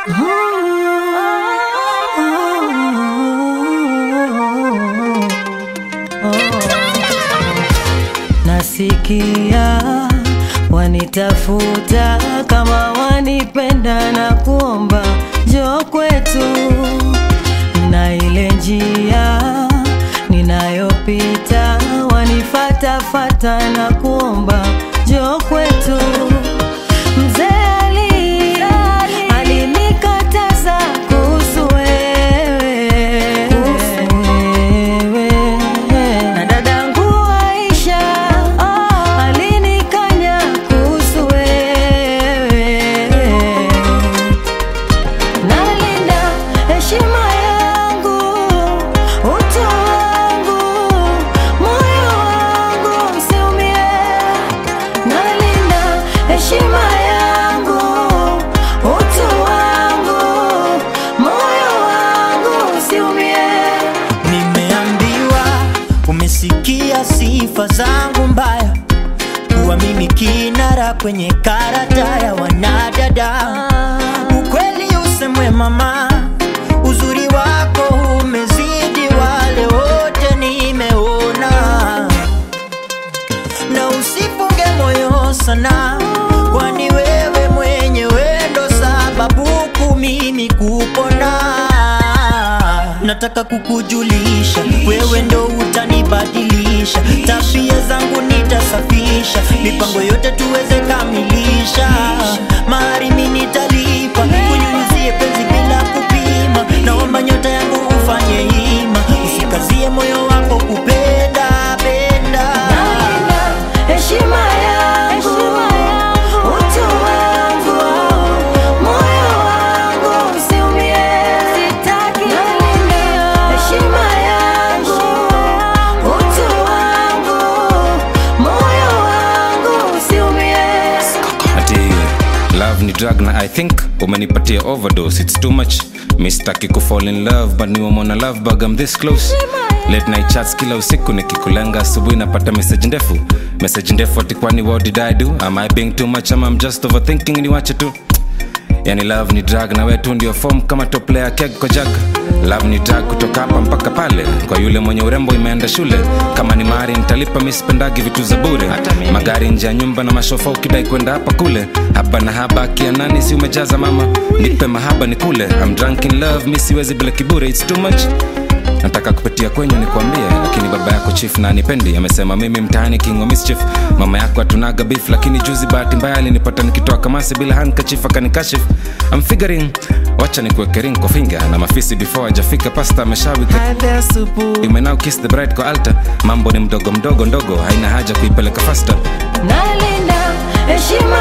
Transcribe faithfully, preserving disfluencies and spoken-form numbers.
Nasikia wanitafuta, kama wanipenda na kuomba njoo kwetu, na ile njia ninayopita wanifata fata na kuomba njoo kwetu. Mzee Ali alinikataza kuhusu wewe, na dadangu Aisha alinikanya kuhusu wewe. Nalinda heshima yangu, utu wangu, moyo wangu usiumie. Nalinda heshima yangu, utu wangu, moyo wangu usiumie. Nimeambiwa umesikia sifa zangu mbaya, kuwa mimi kinara kwenye karata ya wanadada. Ukweli usemwe mama, uzuri wako umezidi wale wote nimeona, na usifunge moyo sana, kwani wewe mwenyewe ndo sababu mimi kupona. Nataka kukujulisha, wewe ndo utanibadilisha, tabia zangu nitasafisha, mipango yote tuweze kamilisha. Mahari mimi nitalipa, kunyunyizie penzi bila kupima, naomba nyota yangu ufanye hima, usikazie moyo wako kupenda penda. Nalinda heshima yangu, utu wangu, moyo wangu usiumie. Nalinda heshima yangu, utu wangu, moyo wangu usiumie. Ati love ni drug na I think umenipatia overdose. It's too much, mistaki ku fall in love, but niwe mwana love bug, I'm this close. Late night chats kila usiku nikikulenga, asubuhi napata message ndefu. Message ndefu ati kwani what did I do? Am I being too much? Am I just overthinking? Niwache tu. Yani love ni drug na wetu ndio form kama top player keg kwa jack. Love ni drug kutoka hapa mpaka pale, kwa yule mwenye urembo imeenda shule. Kama ni mari nitalipa, mimi sipendagi vitu za bure. Magari nje ya nyumba na mashofa ukidai kwenda hapa kule. Haba na haba kia nani si umejaza mama, nipe mahaba ni kule. I'm drunk in love, mimi siwezi bila kibure, it's too much. Nataka kupitia kwenye nikwambie, lakini baba yako chief na anipendi. Amesema mimi mtaani king of mischief, mama yako atunaga beef, lakini juzi bahati mbaya alinipata nikitoa kamasi bila handkerchief akanikashif. I'm figuring, wacha nikuweke ring kwa finger na mafisi before hajafika pasta ameshawika. You may now kiss the bride kwa altar, mambo ni mdogo mdogo ndogo, haina haja kuipeleka faster. Nalinda heshima